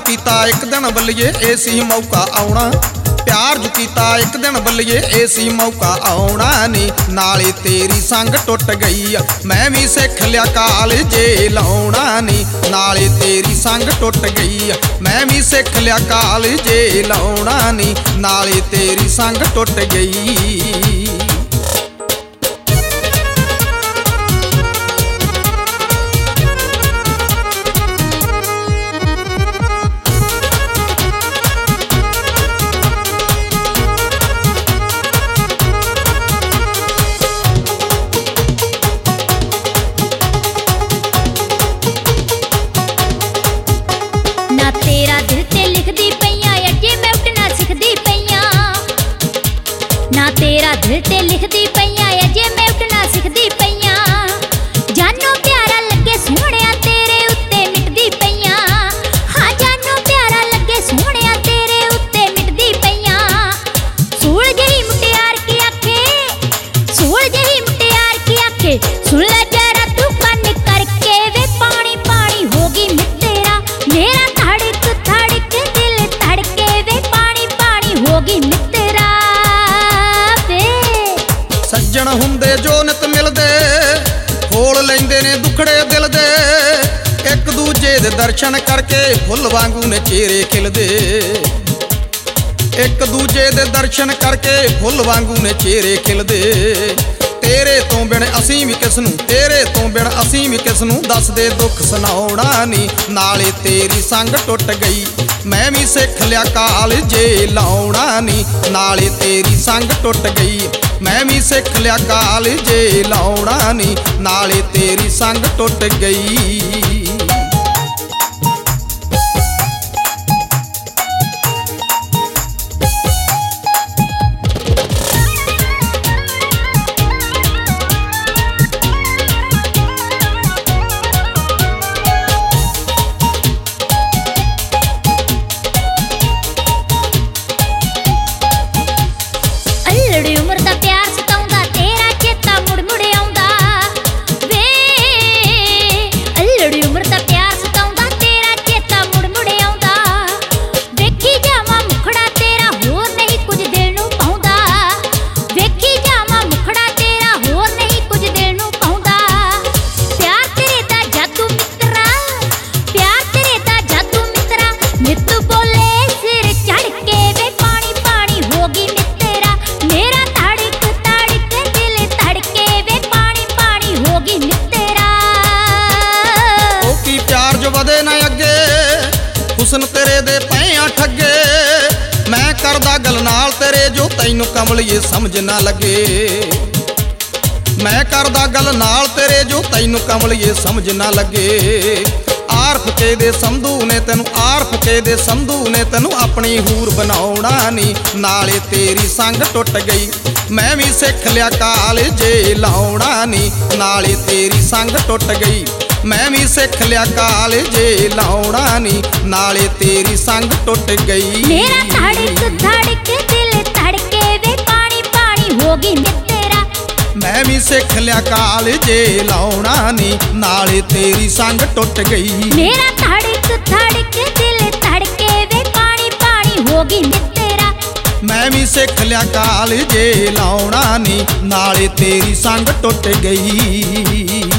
कीता एक दिन बल्लिए ऐसी मौका आउणा, प्यार जो कीता एक दिन बल्लिए ऐसी मौका आउणा नी। नाले तेरी संग टुट गई मैं भी सिख लिया कालजे लाउणा नी। नाले तेरी संग टुट गई मैं भी सिख लिया कालजे लाउणा नी। नाले तेरी संग टुट गई। दिल ते लिखदी पईयां अजे मैं उठना सिखदी पईयां। जानो प्यारा लगे सोहणिया तेरे उत्ते मिटदी पईयां। हाँ जानो प्यारा लगे सोहणिया तेरे उत्ते मिटदी पईयां। सूल जही मुटियार की आखे, सूल जही मुटियार की आखे, सुन ले जरा तू कान करके वे पानी पानी होगी मितेरा। मेरा धड़क धड़क दिल धड़के वे पानी पानी होगी मितेरा। सज्जण हुंदे जो नित मिलदे खोल लैंदे ने दुखड़े दिल दे। एक दूजे दे दर्शन करके फुੱਲ वांगू ने चेहरे खिलदे। एक दूजे दे दर्शन करके फुੱਲ वांगू ने चेहरे खिलदे। तेरे तो बिन असीं भी किसनूं, तेरे तो बिन असीं भी किसनूं दसदे दुख सुनाउणा नी। नाले तेरी संग टुट गई मैं भी सिख लिया कालजे लाउणा नी। नाले तेरी संग टुट गई मैं भी सिख लिया कालजे लाउणा नी। नाले तेरी संग टुट गई। उम्र दा प्यार सताउंदा तेरा चेता मुड़ मुड़ आउंदा वे। अल्लड़ी उम्र दा प्यार सताउंदा तेरा चेता मुड़ मुड़ आउंदा। वेखी जावां मुखड़ा तेरा होर नहीं कुछ दिल नूं पाउंदा। वेखी जावां मुखड़ा तेरा होर नहीं कुछ दिल नूं पाउंदा। प्यार तेरे दा जादू मित्रा, प्यार तेरे दा जादू मित्रा। नित बोले सिर चढ़ के वे पानी पानी होगी मितेरा। मेरा वधे ना अगे हुसन तेरे दे पैया ठगे। मैं करदा गल नाल तेरे जो तैनू कमलिए समझ ना लगे। मैं करदा गल नाल तेरे जो तैनू कमलिए समझ ना लगे। आरफ के दे संधू ने तेनू, आरफ के दे संधू ने तेनू अपनी हूर बनाउणा नी। नाले तेरी संग टुट गई मैं भी सिख लिया कालजे लाउणा नी। नाले तेरी संग टुट गई मैं भी सिख लिया कालजे लाउणा नी। नाले तेरी संग टुट गई। मेरा धड़क धड़क दिल धड़के वे पानी पानी होगी मितेरा। मैं भी सिख लिया कालजे लाउणा नी। नाले तेरी संग टुट गई। मेरा धड़क धड़क दिल धड़के वे पानी पानी होगी मितेरा। मैं भी सिख लिया कालजे लाउणा नी। नाले तेरी संग टुट गई।